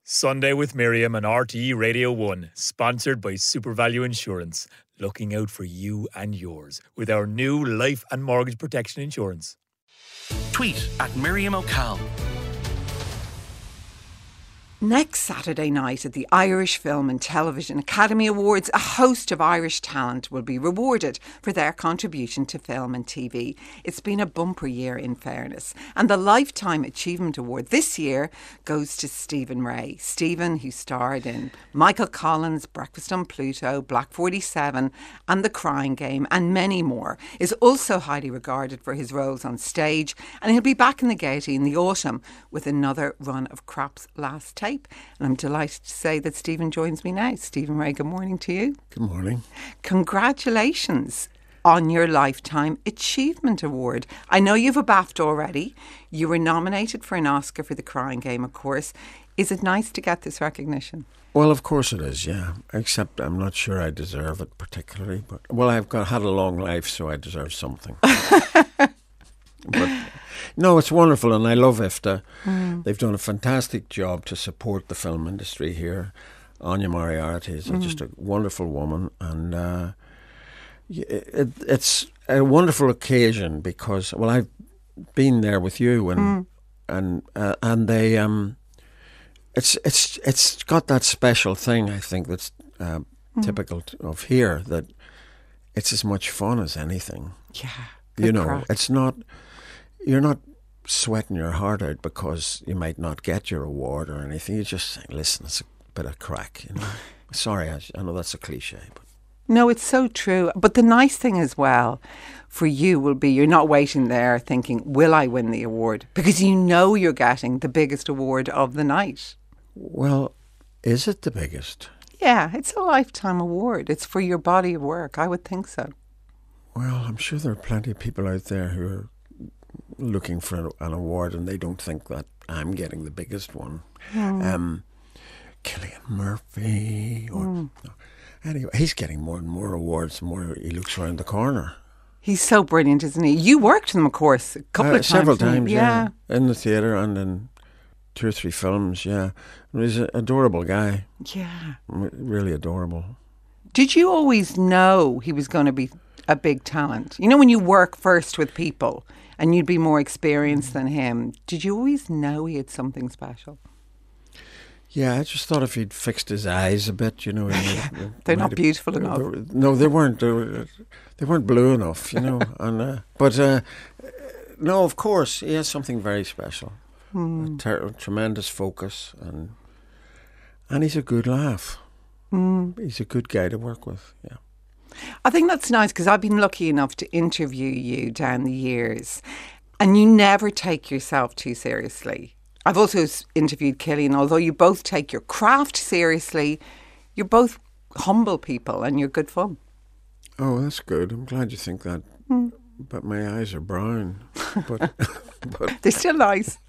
Sunday with Miriam on RTE Radio 1, sponsored by SuperValue Insurance, looking out for you and yours with our new life and mortgage protection insurance. Tweet at Miriam O'Call. Next Saturday night at the Irish Film and Television Academy Awards, a host of Irish talent will be rewarded for their contribution to film and TV. It's been a bumper year, in fairness. And the Lifetime Achievement Award this year goes to Stephen Rea. Stephen, who starred in Michael Collins' Breakfast on Pluto, Black 47 and The Crying Game, and many more, is also highly regarded for his roles on stage. And he'll be back in the Gaiety in the autumn with another run of Crap's Last Tape. And I'm delighted to say that Stephen joins me now. Stephen Rea, good morning to you. Good morning. Congratulations on your Lifetime Achievement Award. I know you've a BAFTA already. You were nominated for an Oscar for The Crying Game, of course. Is it nice to get this recognition? Well, of course it is, yeah. Except I'm not sure I deserve it particularly. But well, had a long life, so I deserve something. But no, it's wonderful, and I love IFTA. They've done a fantastic job to support the film industry here. Anya Moriarty is just a wonderful woman, and it's a wonderful occasion because, well, I've been there with you, and they it's got that special thing, I think, that's typical of here, that it's as much fun as anything. Yeah, you know, crack. It's not. You're not sweating your heart out because you might not get your award or anything. You just say, listen, it's a bit of crack, you know. Sorry, I know that's a cliche, but no, it's so true. But the nice thing as well for you will be you're not waiting there thinking, will I win the award? Because you know you're getting the biggest award of the night. Well, is it the biggest? Yeah, it's a lifetime award. It's for your body of work. I would think so. Well, I'm sure there are plenty of people out there who are looking for an award and they don't think that I'm getting the biggest one. Cillian Murphy. Anyway, he's getting more and more awards the more he looks around the corner. He's so brilliant, isn't he? You worked with him, of course, a couple of times. Several times, yeah. In the theatre and in 2 or 3 films, yeah. He's an adorable guy. Yeah. Really adorable. Did you always know he was going to be a big talent? You know, when you work first with people and you'd be more experienced than him, did you always know he had something special? Yeah, I just thought if he'd fixed his eyes a bit, you know. They're not beautiful enough. No, they weren't. They weren't blue enough, you know. And but no, of course, he has something very special. Tremendous focus, and he's a good laugh. He's a good guy to work with, yeah. I think that's nice because I've been lucky enough to interview you down the years and you never take yourself too seriously. I've also interviewed Cillian. Although you both take your craft seriously, you're both humble people and you're good fun. Oh, that's good. I'm glad you think that. But my eyes are brown. But they're still nice.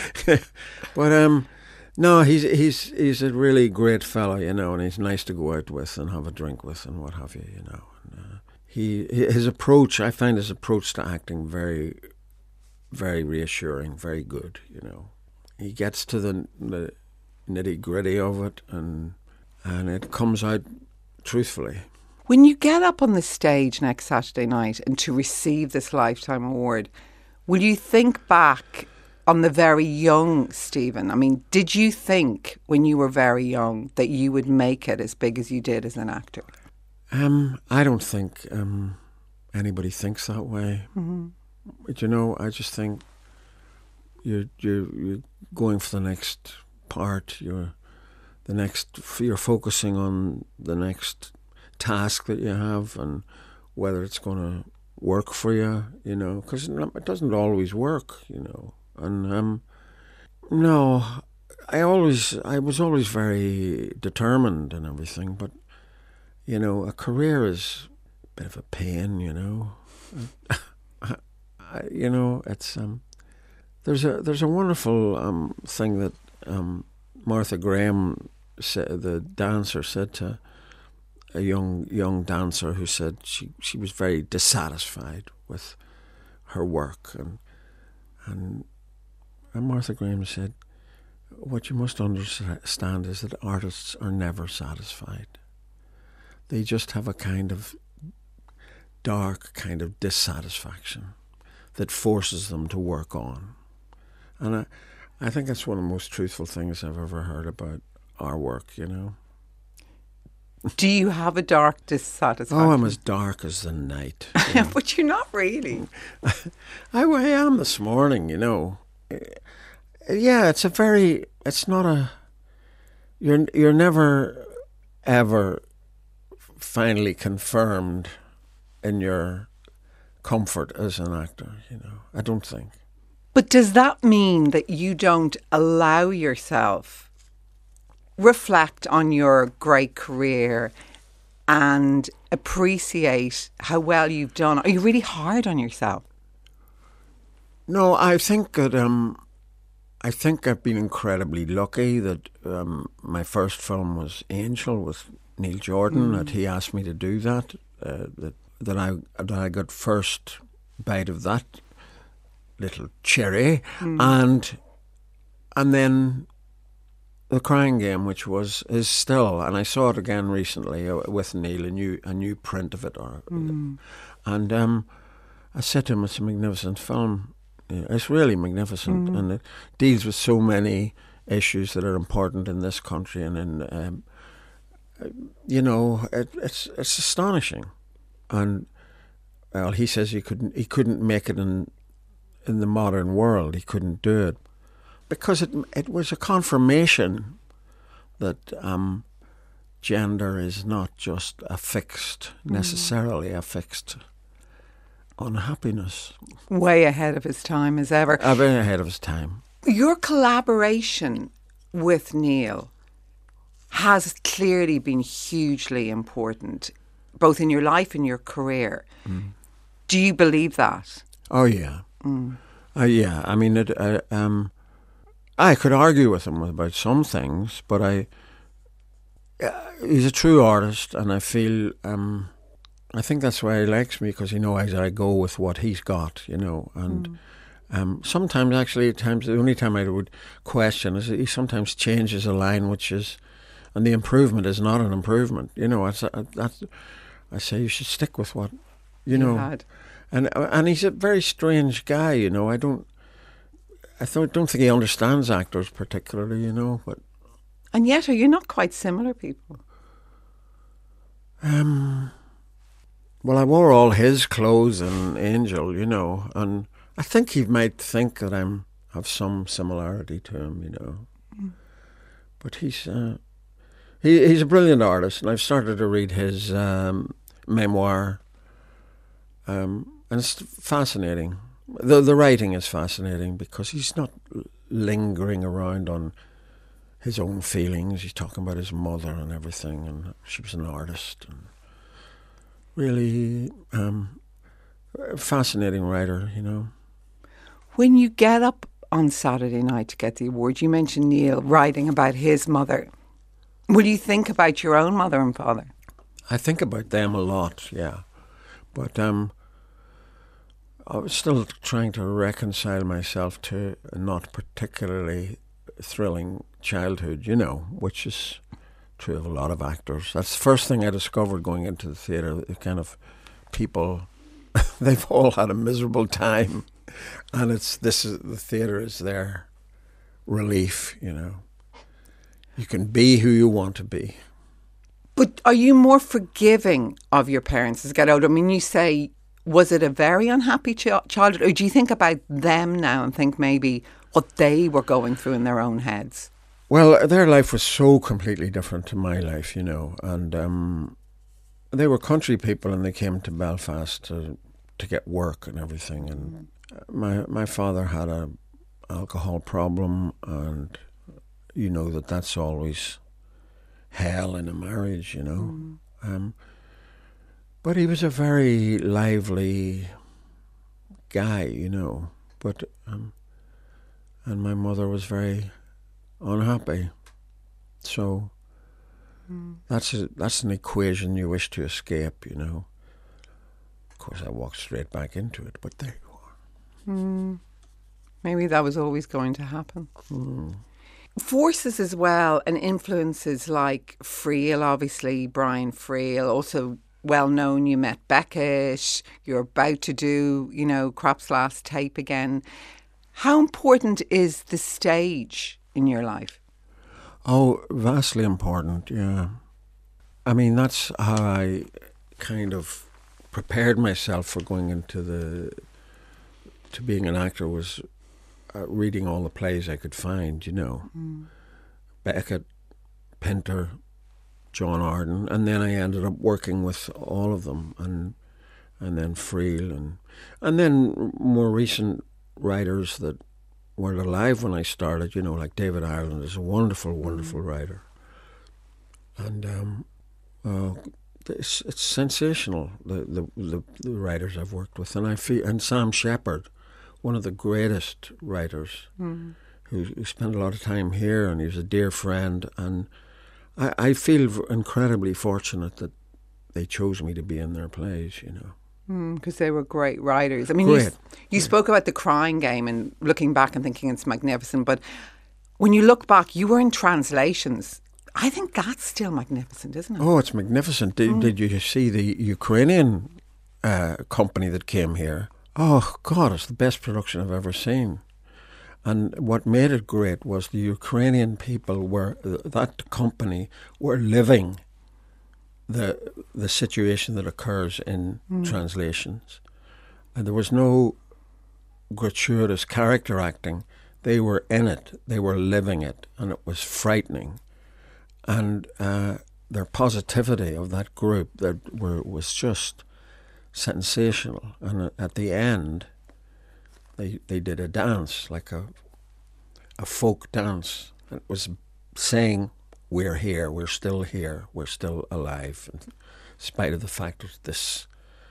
But no, he's a really great fellow, you know, and he's nice to go out with and have a drink with and what have you, you know. And, his approach, I find his approach to acting very, very reassuring, very good, you know. He gets to the nitty gritty of it, and it comes out truthfully. When you get up on the stage next Saturday night and to receive this Lifetime Award, will you think back on the very young Stephen? I mean, did you think when you were very young that you would make it as big as you did as an actor? I don't think anybody thinks that way. But you know, I just think you're going for the next part. You're focusing on the next task that you have and whether it's going to work for you, you know, because it doesn't always work, you know. And no, I was always very determined and everything, but you know, a career is a bit of a pain, you know. You know, it's there's a wonderful thing that Martha Graham said, the dancer, said to a young dancer who said she was very dissatisfied with her work, and Martha Graham said, what you must understand is that artists are never satisfied. They just have a kind of dark kind of dissatisfaction that forces them to work on. And I think that's one of the most truthful things I've ever heard about our work, you know. Do you have a dark dissatisfaction? Oh, I'm as dark as the night. You know? But you're not really. I am this morning, you know. Yeah, it's not a, you're never ever finally confirmed in your comfort as an actor, you know. I don't think. But does that mean that you don't allow yourself reflect on your great career and appreciate how well you've done? Are you really hard on yourself? No, I think that I think I've been incredibly lucky that my first film was Angel with Neil Jordan. That he asked me to do that. That I got first bite of that little cherry, and then The Crying Game, which is still, and I saw it again recently with Neil, a new print of it, and I said to him, it's a magnificent film. It's really magnificent, and it deals with so many issues that are important in this country, and in you know, it's astonishing. And well, he says he couldn't make it in the modern world. He couldn't do it because it was a confirmation that gender is not just necessarily a fixed unhappiness. Way ahead of his time as ever. Very ahead of his time. Your collaboration with Neil has clearly been hugely important, both in your life and your career. Do you believe that? Oh yeah, yeah. I mean, I could argue with him about some things, but he's a true artist, and I feel I think that's why he likes me, because he knows I go with what he's got, you know. And sometimes, actually, at times, the only time I would question is that he sometimes changes a line, and the improvement is not an improvement. You know, I say you should stick with what, you know. Had. And he's a very strange guy, you know. I don't think he understands actors particularly, you know. But and yet, are you not quite similar people? Well, I wore all his clothes in Angel, you know, and I think he might think that I have some similarity to him, you know. But he's a brilliant artist, and I've started to read his memoir, and it's fascinating. The writing is fascinating because he's not lingering around on his own feelings. He's talking about his mother and everything, and she was an artist, and really fascinating writer, you know. When you get up on Saturday night to get the award, you mentioned Neil writing about his mother. Will you think about your own mother and father? I think about them a lot, yeah. But I was still trying to reconcile myself to a not particularly thrilling childhood, you know, which is true of a lot of actors. That's the first thing I discovered going into the theatre, the kind of people, they've all had a miserable time, and the theatre is their relief, you know. You can be who you want to be. But are you more forgiving of your parents as you get older? I mean, you say, was it a very unhappy childhood, or do you think about them now and think maybe what they were going through in their own heads? Well, their life was so completely different to my life, you know, and they were country people, and they came to Belfast to get work and everything. And my father had a alcohol problem, and you know that's always hell in a marriage, you know. But he was a very lively guy, you know. But and my mother was very unhappy. So that's an equation you wish to escape, you know. Of course, I walked straight back into it, but there you are. Maybe that was always going to happen. forces as well and influences like Friel, obviously, Brian Friel, also well known. You met Beckett, you're about to do, Crop's last tape again. How important is the stage in your life? Oh, vastly important, yeah. I mean, that's how I kind of prepared myself for going into to being an actor, was reading all the plays I could find, Beckett, Pinter, John Arden, and then I ended up working with all of them, and then Friel, and then more recent writers that weren't alive when I started, like David Ireland is a wonderful, wonderful writer, and it's sensational, the writers I've worked with, and Sam Shepard, one of the greatest writers, who spent a lot of time here, and he's a dear friend, and I feel incredibly fortunate that they chose me to be in their plays, Because they were great writers. I mean, you spoke about The Crying Game and looking back and thinking it's magnificent, but when you look back, you were in translations. I think that's still magnificent, isn't it? Oh, it's magnificent. Did you see the Ukrainian company that came here? Oh, God, it's the best production I've ever seen. And what made it great was the Ukrainian people that company were living the situation that occurs in translations. And there was no gratuitous character acting. They were in it. They were living it. And it was frightening. And their positivity of that group was just sensational. And at the end, they did a dance, like a folk dance. It was saying, we're here, we're still alive, in spite of the fact that this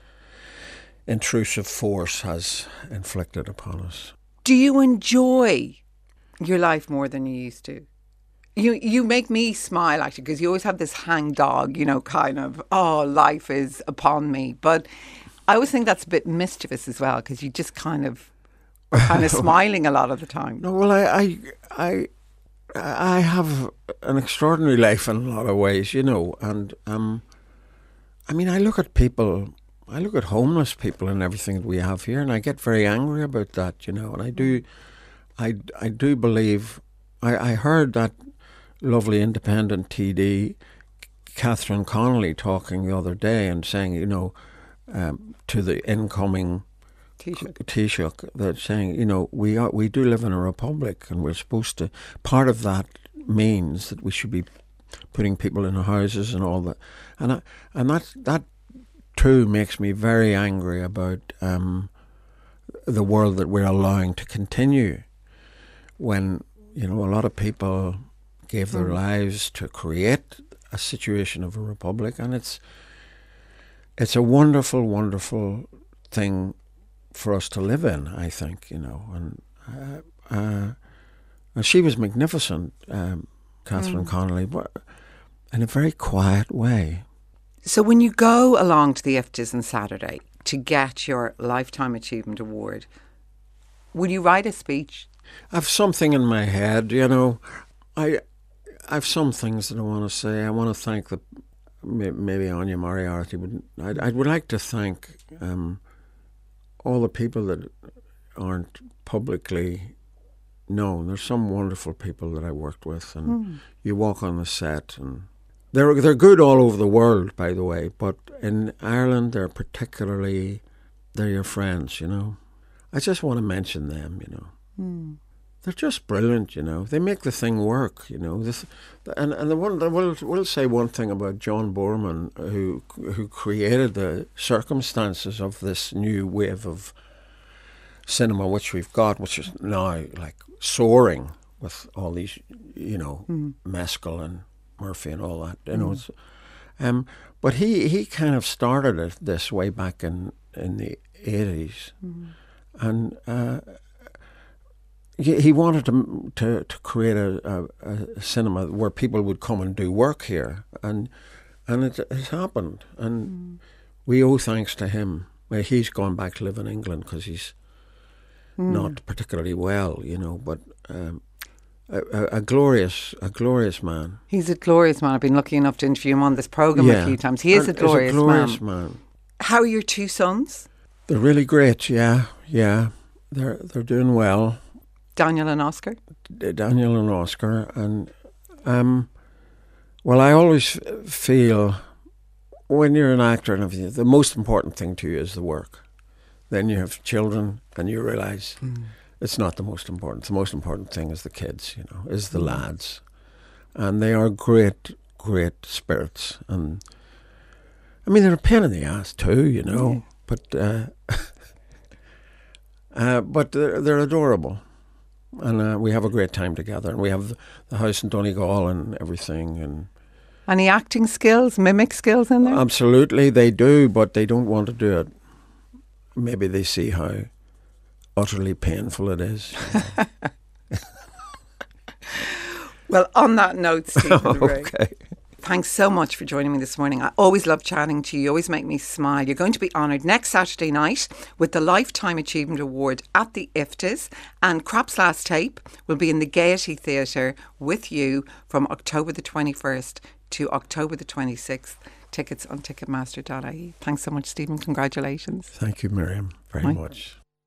intrusive force has inflicted upon us. Do you enjoy your life more than you used to? You make me smile, actually, because you always have this hangdog, kind of, life is upon me. But I always think that's a bit mischievous as well, because you just kind of smiling a lot of the time. No, well, I have an extraordinary life in a lot of ways, and I mean, I look at homeless people and everything that we have here, and I get very angry about that, and I do believe, I heard that lovely independent TD, Catherine Connolly, talking the other day and saying, to the incoming Taoiseach, that saying, we do live in a republic, and we're supposed to. Part of that means that we should be putting people in houses and all that, and that too makes me very angry about the world that we're allowing to continue. When a lot of people gave their lives to create a situation of a republic, and it's a wonderful, wonderful thing for us to live in, I think, and she was magnificent, Catherine Connolly, but in a very quiet way. So when you go along to the IFTAs on Saturday to get your Lifetime Achievement Award, will you write a speech? I've something in my head, I've some things that I want to say. I want to thank maybe Anya Moriarty, but I would like to thank all the people that aren't publicly known. There's some wonderful people that I worked with, and you walk on the set, and they're good all over the world, by the way, but in Ireland they're your friends, I just want to mention them, They're just brilliant, They make the thing work, We'll say one thing about John Boorman, who created the circumstances of this new wave of cinema which we've got, which is now like soaring with all these, Mescal and Murphy and all that, but he kind of started it this way back in the 80s, and he wanted to create a cinema where people would come and do work here, and it has happened, and we owe thanks to him. Well, he's gone back to live in England because he's not particularly well, but a glorious man. He's a glorious man. I've been lucky enough to interview him on this programme a few times. He is a glorious man. How are your two sons? They're really great, yeah. They're doing well. Daniel and Oscar? Daniel and Oscar. And, well, I always feel when you're an actor and everything, the most important thing to you is the work. Then you have children and you realise it's not the most important. The most important thing is the kids, is the lads. And they are great, great spirits. And I mean, they're a pain in the ass too, Yeah. But they're adorable. And we have a great time together. And we have the house in Donegal and everything. And any acting skills, mimic skills in there? Absolutely, they do, but they don't want to do it. Maybe they see how utterly painful it is. Well, on that note, Stephen Ray, Okay. thanks so much for joining me this morning. I always love chatting to you. You always make me smile. You're going to be honoured next Saturday night with the Lifetime Achievement Award at the IFTAs, and Crop's Last Tape will be in the Gaiety Theatre with you from October the 21st to October the 26th. Tickets on ticketmaster.ie. Thanks so much, Stephen. Congratulations. Thank you, Miriam, very much.